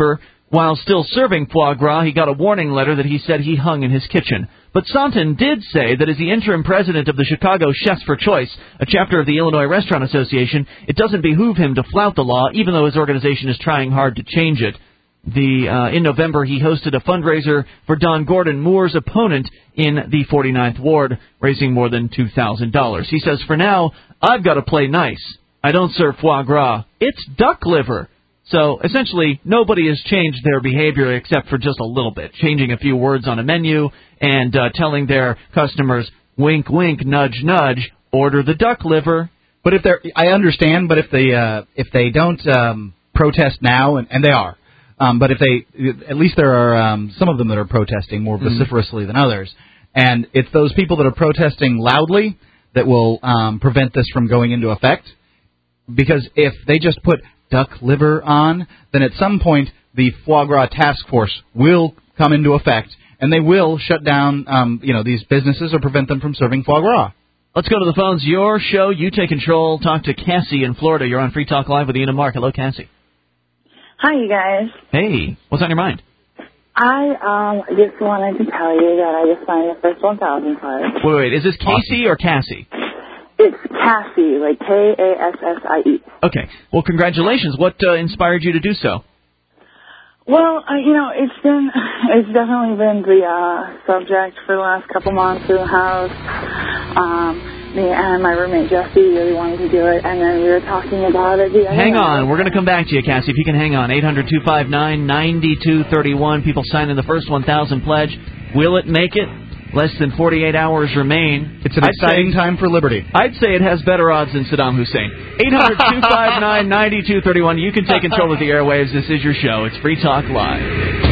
While still serving foie gras, he got a warning letter that he said he hung in his kitchen. But Sonton did say that as the interim president of the Chicago Chefs for Choice, a chapter of the Illinois Restaurant Association, it doesn't behoove him to flout the law, even though his organization is trying hard to change it. The uh, in November, he hosted a fundraiser for Don Gordon, Moore's opponent in the forty-ninth Ward, raising more than two thousand dollars. He says, for now, I've got to play nice. I don't serve foie gras. It's duck liver. So, essentially, nobody has changed their behavior except for just a little bit, changing a few words on a menu and uh, telling their customers, wink, wink, nudge, nudge, order the duck liver. But if they're, I understand, but if they uh, if they don't um, protest now, and, and they are, um, but if they, at least there are um, some of them that are protesting more vociferously mm. than others, and it's those people that are protesting loudly that will um, prevent this from going into effect, because if they just put duck liver on, then at some point the foie gras task force will come into effect, and they will shut down, um, you know, these businesses or prevent them from serving foie gras. Let's go to the phones. Your show, you take control. Talk to Cassie in Florida. You're on Free Talk Live with Ian and Mark. Hello, Cassie. Hi, you guys. Hey, what's on your mind? I um just wanted to tell you that I just signed the first one thousand card. Wait, wait, is this Casey or Cassie? It's Cassie, like K A S S I E. Okay. Well, congratulations. What uh, inspired you to do so? Well, uh, you know, it's been, it's definitely been the uh, subject for the last couple months in the house. Um, me and my roommate Jesse really wanted to do it, and then we were talking about it the other Hang night. on. We're going to come back to you, Cassie. If you can hang on. eight hundred two five nine nine two three one. People signing the first one thousand pledge. Will it make it? Less than forty-eight hours remain. It's an I'd exciting say, time for liberty. I'd say it has better odds than Saddam Hussein. eight hundred two five nine nine two three one. You can take control of the airwaves. This is your show. It's Free Talk Live.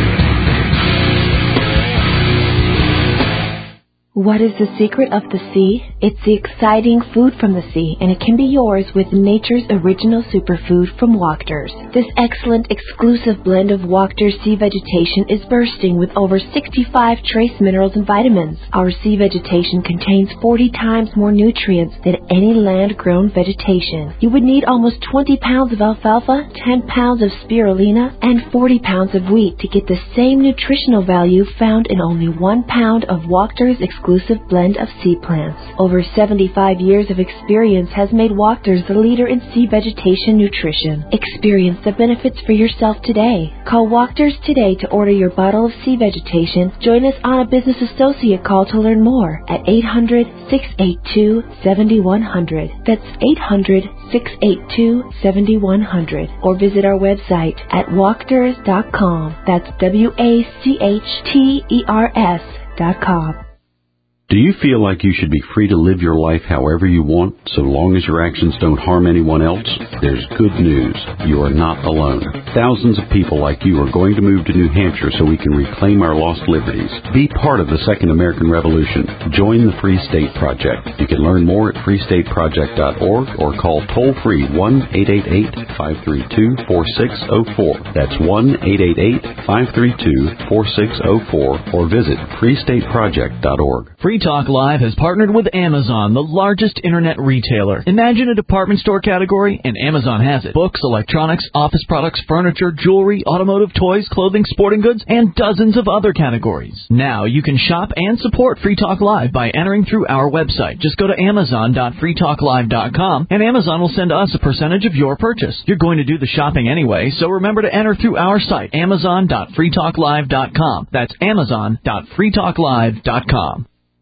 What is the secret of the sea? It's the exciting food from the sea, and it can be yours with nature's original superfood from Wachters. This excellent exclusive blend of Wachters sea vegetation is bursting with over sixty-five trace minerals and vitamins. Our sea vegetation contains forty times more nutrients than any land-grown vegetation. You would need almost twenty pounds of alfalfa, ten pounds of spirulina, and forty pounds of wheat to get the same nutritional value found in only one pound of Wachters exclusive exclusive blend of sea plants. Over seventy-five years of experience has made Wachters the leader in sea vegetation nutrition. Experience the benefits for yourself today. Call Wachters today to order your bottle of sea vegetation. Join us on a business associate call to learn more at eight hundred, six eight two, seven one zero zero. That's eight hundred, six eight two, seven one zero zero. Or visit our website at wachters dot com. That's W A C H T E R S dot com. Do you feel like you should be free to live your life however you want, so long as your actions don't harm anyone else? There's good news. You are not alone. Thousands of people like you are going to move to New Hampshire so we can reclaim our lost liberties. Be part of the Second American Revolution. Join the Free State Project. You can learn more at free state project dot org or call toll-free one eight eight eight, five three two, four six zero four. That's one eight eight eight, five three two, four six zero four or visit free state project dot org. Free Talk Live has partnered with Amazon, the largest internet retailer. Imagine a department store category, and Amazon has it. Books, electronics, office products, furniture, jewelry, automotive, toys, clothing, sporting goods, and dozens of other categories. Now you can shop and support Free Talk Live by entering through our website. Just go to amazon dot free talk live dot com, and Amazon will send us a percentage of your purchase. You're going to do the shopping anyway, so remember to enter through our site, amazon dot free talk live dot com. That's amazon dot free talk live dot com.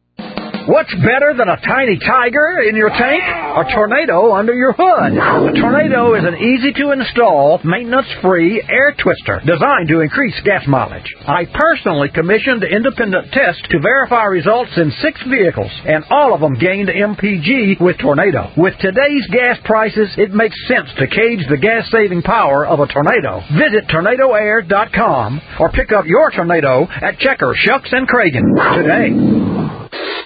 What's better than a tiny tiger in your tank? A tornado under your hood. A tornado is an easy-to-install, maintenance-free air twister designed to increase gas mileage. I personally commissioned independent tests to verify results in six vehicles, and all of them gained M P G with Tornado. With today's gas prices, it makes sense to gauge the gas-saving power of a tornado. Visit tornado air dot com or pick up your tornado at Checker, Shucks, and Cragen today.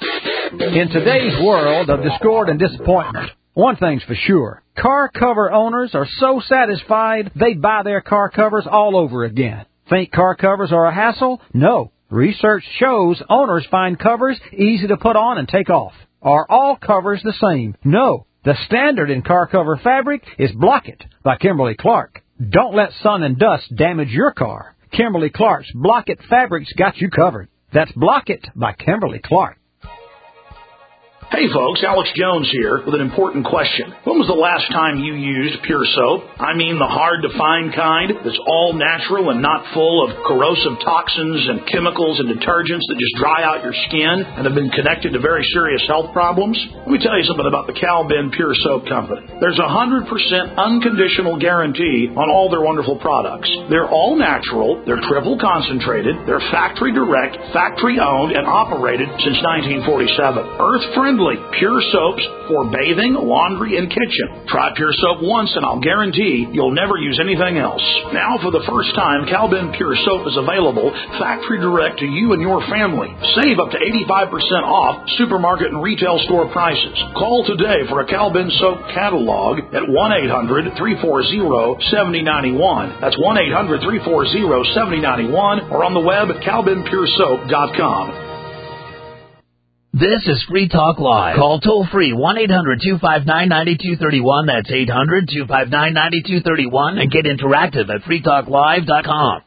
In today's world of discord and disappointment, one thing's for sure. Car cover owners are so satisfied they buy their car covers all over again. Think car covers are a hassle? No. Research shows owners find covers easy to put on and take off. Are all covers the same? No. The standard in car cover fabric is Block It by Kimberly Clark. Don't let sun and dust damage your car. Kimberly-Clark's Block It Fabrics got you covered. That's Block It by Kimberly-Clark. Hey folks, Alex Jones here with an important question. When was the last time you used Pure Soap? I mean the hard-to-find kind that's all natural and not full of corrosive toxins and chemicals and detergents that just dry out your skin and have been connected to very serious health problems? Let me tell you something about the Cal-Ben Pure Soap Company. There's a one hundred percent unconditional guarantee on all their wonderful products. They're all natural, they're triple concentrated, they're factory direct, factory owned, and operated since nineteen forty-seven. Earth-friendly. Pure soaps for bathing, laundry, and kitchen. Try Pure Soap once and I'll guarantee you'll never use anything else. Now, for the first time, Cal-Ben Pure Soap is available factory direct to you and your family. Save up to eighty-five percent off supermarket and retail store prices. Call today for a Cal-Ben Soap catalog at one eight hundred, three four zero, seven zero nine one. That's one eight hundred, three four zero, seven zero nine one or on the web at cal ben pure soap dot com. This is Free Talk Live. Call toll-free one eight hundred, two five nine, nine two three one. That's eight hundred, two five nine, nine two three one. And get interactive at free talk live dot com.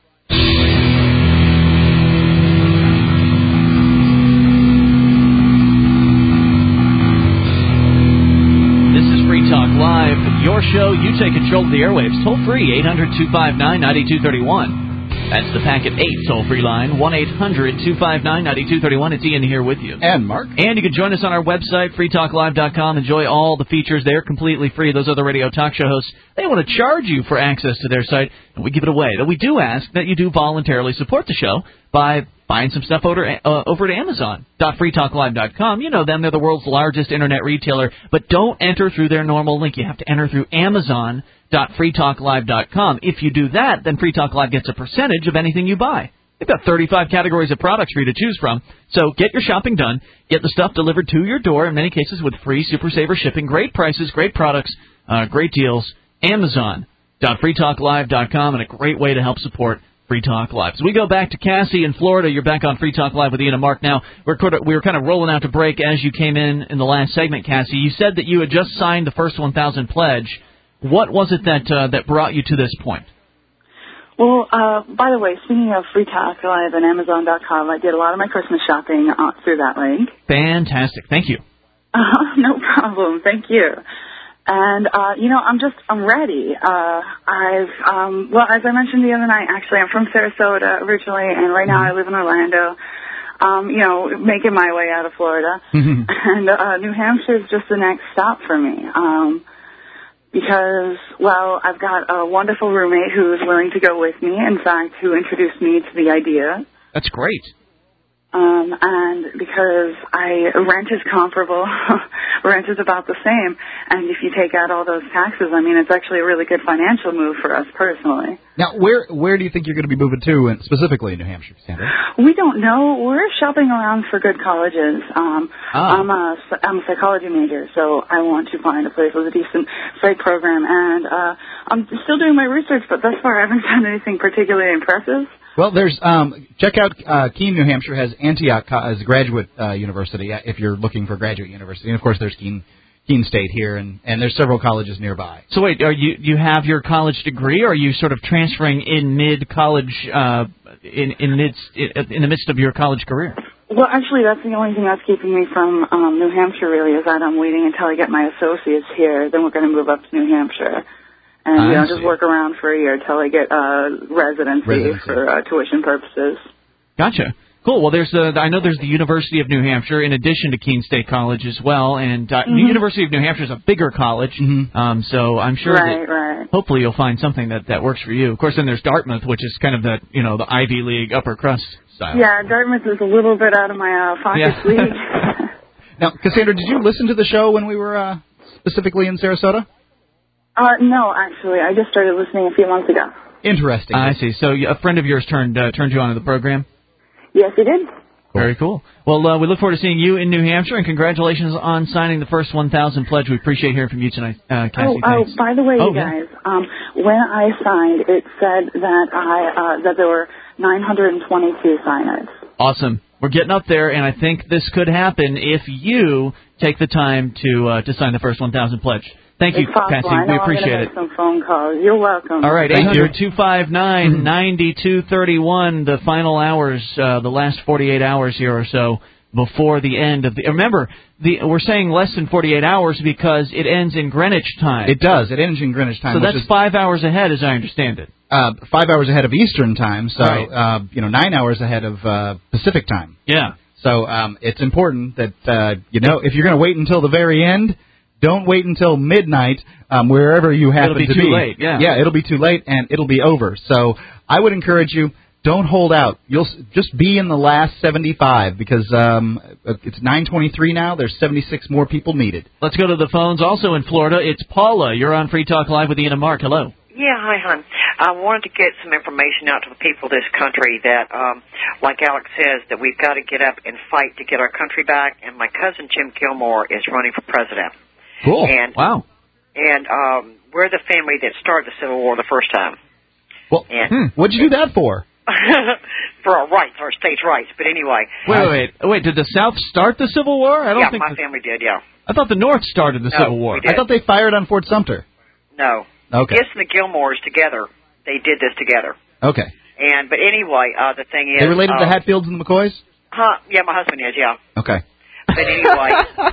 This is Free Talk Live. Your show. You take control of the airwaves. Toll-free eight hundred, two five nine, nine two three one. That's the Packet eight toll-free line, one eight hundred, two five nine, nine two three one. It's Ian here with you. And Mark. And you can join us on our website, free talk live dot com. Enjoy all the features. They're completely free. Those other radio talk show hosts, they want to charge you for access to their site, and we give it away. But we do ask that you do voluntarily support the show by buying some stuff over, uh, over at amazon dot free talk live dot com. You know them. They're the world's largest Internet retailer. But don't enter through their normal link. You have to enter through amazon dot free talk live dot com. If you do that, then Free Talk Live gets a percentage of anything you buy. They've got thirty-five categories of products for you to choose from. So get your shopping done. Get the stuff delivered to your door, in many cases with free Super Saver shipping. Great prices, great products, uh, great deals. amazon dot free talk live dot com, and a great way to help support Free Talk Live. So we go back to Cassie in Florida. You're back on Free Talk Live with Ian and Mark now. We're, we were kind of rolling out to break as you came in in the last segment, Cassie. You said that you had just signed the first one thousand pledge. What was it that uh, that brought you to this point? Well, uh, by the way, speaking of Free Talk Live and amazon dot com, I did a lot of my Christmas shopping uh, through that link. Fantastic. Thank you. Uh, no problem. Thank you. And, uh, you know, I'm just, I'm ready. Uh, I've, um, well, as I mentioned the other night, actually, I'm from Sarasota originally, and right now I live in Orlando. Um, you know, making my way out of Florida. And, uh, New Hampshire is just the next stop for me. Um, because, well, I've got a wonderful roommate who is willing to go with me, in fact, who introduced me to the idea. That's great. Um, and because I rent is comparable, rent is about the same, and if you take out all those taxes, I mean, it's actually a really good financial move for us personally. Now, where where do you think you're going to be moving to, and specifically in New Hampshire, Sandra? We don't know. We're shopping around for good colleges. Um, ah. I'm a I'm a psychology major, so I want to find a place with a decent psych program, and uh, I'm still doing my research, but thus far I haven't found anything particularly impressive. Well, there's um, check out uh, Keene, New Hampshire has Antioch as a graduate uh, university if you're looking for a graduate university, and of course there's Keene, Keene State here, and, and there's several colleges nearby. So wait, are you you have your college degree, or are you sort of transferring in mid college, uh, in in mid in the midst of your college career? Well, actually, that's the only thing that's keeping me from um, New Hampshire. Really, is that I'm waiting until I get my associates here. Then we're going to move up to New Hampshire. And, you know, just work around for a year till I get uh, residency, residency. for uh, tuition purposes. Gotcha. Cool. Well, there's the, I know there's the University of New Hampshire in addition to Keene State College as well. And uh, mm-hmm. the University of New Hampshire is a bigger college. Mm-hmm. Um, so I'm sure right, that right. hopefully you'll find something that, that works for you. Of course, then there's Dartmouth, which is kind of the, you know, the Ivy League upper crust style. Yeah, Dartmouth is a little bit out of my uh, pocket yeah. league. Now, Cassandra, did you listen to the show when we were uh, specifically in Sarasota? Uh, no, actually. I just started listening a few months ago. Interesting. I see. So a friend of yours turned uh, turned you onto the program? Yes, he did. Very cool. Well, uh, we look forward to seeing you in New Hampshire, and congratulations on signing the first one thousand pledge. We appreciate hearing from you tonight, uh, Cassie. Oh, oh, by the way, oh, you guys, yeah. um, when I signed, it said that I uh, that there were nine hundred twenty-two signers. Awesome. We're getting up there, and I think this could happen if you take the time to uh, to sign the first one thousand pledge. Thank you, It's possible. Patsy. I know We appreciate I'm it. gonna make some phone calls. You're welcome. All right, eight hundred, two five nine, nine two three one, the final hours, uh, the last forty-eight hours here or so before the end of the... Remember, the, we're saying less than forty-eight hours because it ends in Greenwich time. It does. It ends in Greenwich time. So which that's is, five hours ahead, as I understand it. Uh, five hours ahead of Eastern time, so, Right. uh, you know, nine hours ahead of uh, Pacific time. Yeah. So um, it's important that, uh, you know, if you're going to wait until the very end, don't wait until midnight um, wherever you happen It'll be to too be. late, yeah. Yeah, it'll be too late, and it'll be over. So I would encourage you, don't hold out. You'll s- just be in the last seventy-five because um, it's nine twenty-three now. There's seventy-six more people needed. Let's go to the phones. Also in Florida, it's Paula. You're on Free Talk Live with Ian and Mark. Hello. Yeah, hi, hon. I wanted to get some information out to the people of this country that, um, like Alex says, that we've got to get up and fight to get our country back. And my cousin Jim Gilmore is running for president. Cool. And, wow. And um, we're the family that started the Civil War the first time. Well, and, hmm, what'd you do that for? for our rights, our states' rights. But anyway. Wait, wait, wait. Wait, did the South start the Civil War? I don't yeah, think my the, family did, yeah. I thought the North started the No, Civil War. we did. I thought they fired on Fort Sumter. No. Okay. Gist and the Gilmores together, they did this together. Okay. And But anyway, uh, the thing is... They related uh, to the Hatfields and the McCoys? Huh, yeah, my husband is, yeah. Okay. But anyway...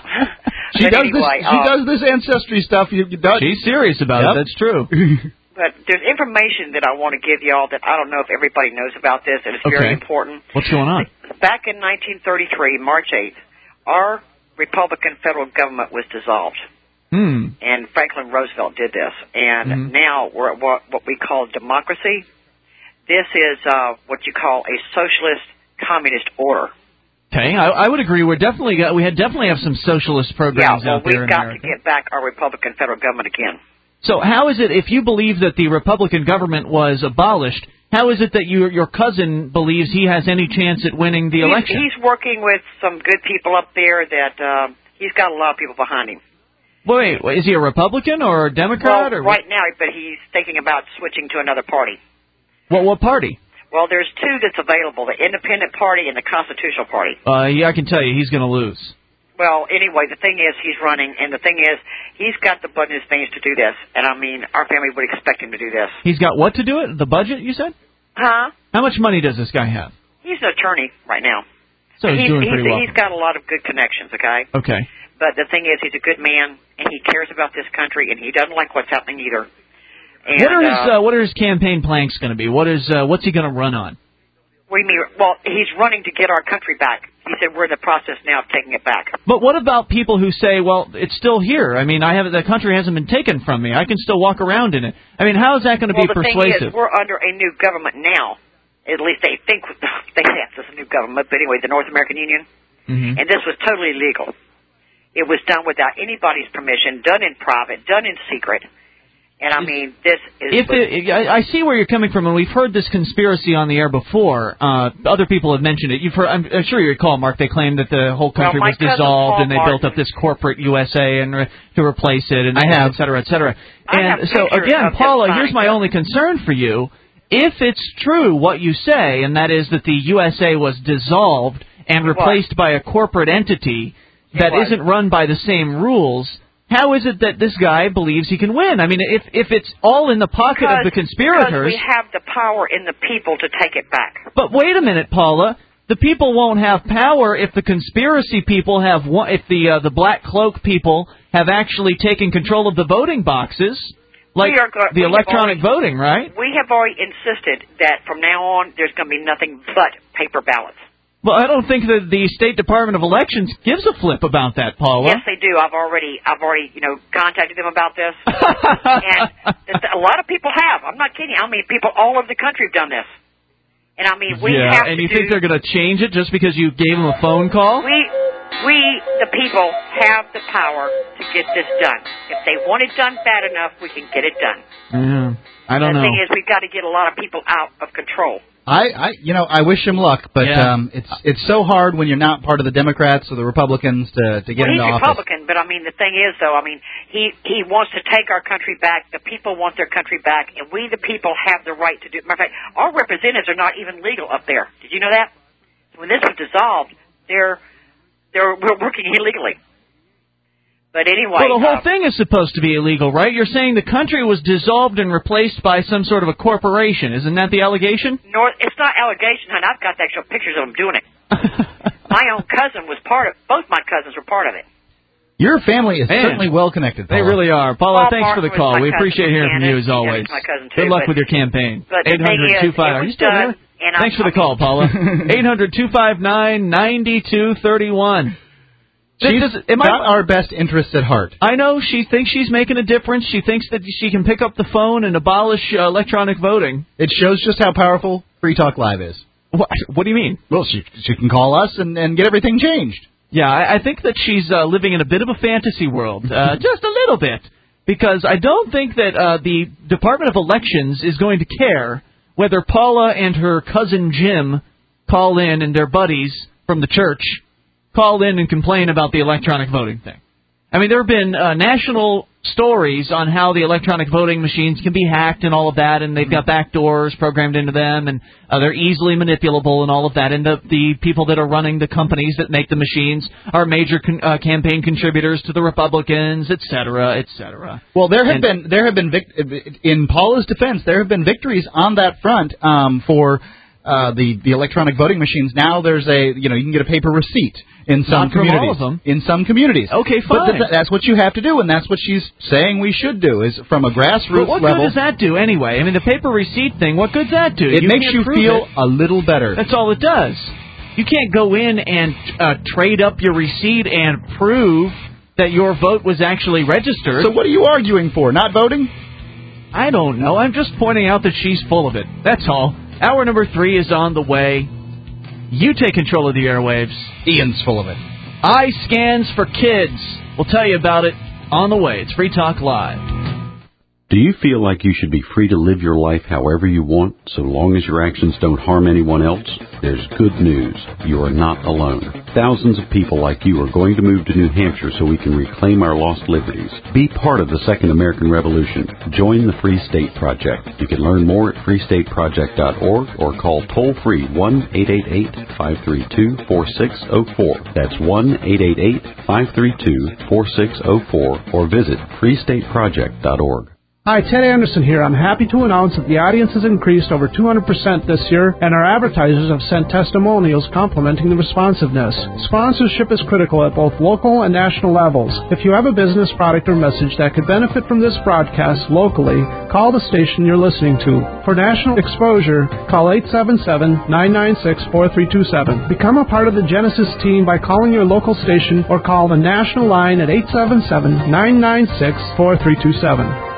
She but does anyway, this. She uh, does this ancestry stuff. You, you don't. She's serious about Yep. it. That's true. But there's information that I want to give y'all that I don't know if everybody knows about this, and it's Okay. very important. What's going on? Back in nineteen thirty-three, March eighth, our Republican federal government was dissolved, Hmm. and Franklin Roosevelt did this. And Mhm. now we're at what, what we call democracy. This is uh, what you call a socialist communist order. Okay, I, I would agree. We're definitely got, we had definitely have some socialist Yeah, programs well, out there we've in got America. to get back our Republican federal government again. So how is it, if you believe that the Republican government was abolished, how is it that your your cousin believes he has any chance at winning the He's- election? He's working with some good people up there that uh, he's got a lot of people behind him. Wait, wait, is he a Republican or a Democrat? Well, or right now, but he's thinking about switching to another party. What, what party? Well, there's two that's available, the Independent Party and the Constitutional Party. Uh, yeah, I can tell you, he's going to lose. Well, anyway, the thing is he's running, and the thing is he's got the blood in his veins to do this. And, I mean, our family would expect him to do this. He's got what to do it? The budget, you said? Huh? How much money does this guy have? He's an attorney right now. So he's, doing pretty well. He's got a lot of good connections, okay? Okay. But the thing is, he's a good man, and he cares about this country, and he doesn't like what's happening either. And, what are his uh, uh, What are his campaign planks going to be? What is uh, What's he going to run on? What do you mean? Well, he's running to get our country back. He said we're in the process now of taking it back. But what about people who say, well, it's still here? I mean, I have the country hasn't been taken from me. I can still walk around in it. I mean, how is that going to well, be the persuasive? thing is, we're under a new government now. At least they think they say it's a new government. But anyway, the North American Union. Mm-hmm. And this was totally illegal. It was done without anybody's permission, done in private, done in secret. And I mean, this is... If it, I I see where you're coming from, and we've heard this conspiracy on the air before. Uh, other people have mentioned it. You've heard, I'm, I'm sure you recall, Mark, they claimed that the whole country Well, my was cousin dissolved, Paul and they Martin- built up this corporate U S A and re, to replace it, and I have. et cetera, et cetera. I And have so, pictures again, of him Paula, signing here's my it. only concern for you. If it's true what you say, and that is that the U S A was dissolved and It was. replaced by a corporate entity that was. isn't run by the same rules, how is it that this guy believes he can win? I mean, if if it's all in the pocket of the Because conspirators... we have the power in the people to take it back. But wait a minute, Paula. The people won't have power if the conspiracy people have one, if the uh, the black cloak people have actually taken control of the voting boxes, like We are go- the we have electronic already- voting, right? We have already insisted that from now on there's going to be nothing but paper ballots. Well, I don't think that the State Department of Elections gives a flip about that, Paula. Yes, they do. I've already, I've already, you know, contacted them about this, and th- a lot of people have. I'm not kidding. I mean, people all over the country have done this, and I mean, we yeah, have and to you do. think they're going to change it just because you gave them a phone call? We, we, the people, have the power to get this done. If they want it done bad enough, we can get it done. Yeah, I don't the know. thing is, we've got to get a lot of people out of control. I, I, you know, I wish him luck, but Yeah. um, it's it's so hard when you're not part of the Democrats or the Republicans to to get well, into he's office. Republican, but I mean, the thing is, though, I mean, he he wants to take our country back. The people want their country back, and we, the people, have the right to do. Matter of fact, our representatives are not even legal up there. Did you know that? When this was dissolved, they're they're we're working illegally. But anyway... Well, the whole uh, thing is supposed to be illegal, right? You're saying the country was dissolved and replaced by some sort of a corporation. Isn't that the allegation? North, it's not allegation, hon. I've got the actual pictures of them doing it. My own cousin was part of... Both my cousins were part of it. Your family is Man. certainly well connected, Paula. They really are. Paula, Paul thanks for the Martin call. was my We cousin appreciate from hearing from you as Canada. always. Yeah, he's my cousin too, Good luck but- with your campaign. But the eight hundred two five. thing is, Are it you was still done, there? and I- Thanks for the call, Paula. eight hundred two five nine nine two three one. She's Does- am I- got our best interests at heart. I know she thinks she's making a difference. She thinks that she can pick up the phone and abolish uh, electronic voting. It shows just how powerful Free Talk Live is. What, what do you mean? Well, she she can call us and, and get everything changed. Yeah, I, I think that she's uh, living in a bit of a fantasy world, uh, just a little bit, because I don't think that uh, the Department of Elections is going to care whether Paula and her cousin Jim call in and their buddies from the church call in and complain about the electronic voting thing. I mean, there have been uh, national stories on how the electronic voting machines can be hacked and all of that, and they've got back doors programmed into them, and uh, they're easily manipulable and all of that. And the, the people that are running the companies that make the machines are major con- uh, campaign contributors to the Republicans, et cetera, et cetera. Well, there have And- been there have been vic- in Paula's defense, there have been victories on that front um, for uh, the the electronic voting machines. Now there's a you know you can get a paper receipt in some Not from communities. all of them. In some communities. Okay, But fine. th- that's what you have to do, and that's what she's saying we should do is from a grassroots But what level. good does that do anyway? I mean, the paper receipt thing, what good's that do? It makes can't you prove feel it. a little better. That's all it does. You can't go in and uh, trade up your receipt and prove that your vote was actually registered. So what are you arguing for? Not voting? I don't know. I'm just pointing out that she's full of it. That's all. Hour number three is on the way. You take control of the airwaves. Ian's full of it. Eye scans for kids. We'll tell you about it on the way. It's Free Talk Live. Do you feel like you should be free to live your life however you want, so long as your actions don't harm anyone else? There's good news. You are not alone. Thousands of people like you are going to move to New Hampshire so we can reclaim our lost liberties. Be part of the Second American Revolution. Join the Free State Project. You can learn more at free state project dot org or call toll-free one eight eight eight, five three two, four six zero four. That's one eight eight eight, five three two, four six zero four or visit free state project dot org. Hi, Ted Anderson here. I'm happy to announce that the audience has increased over two hundred percent this year, and our advertisers have sent testimonials complimenting the responsiveness. Sponsorship is critical at both local and national levels. If you have a business, product, or message that could benefit from this broadcast locally, call the station you're listening to. For national exposure, call eight seven seven, nine nine six, four three two seven. Become a part of the Genesis team by calling your local station or call the national line at eight seven seven, nine nine six, four three two seven.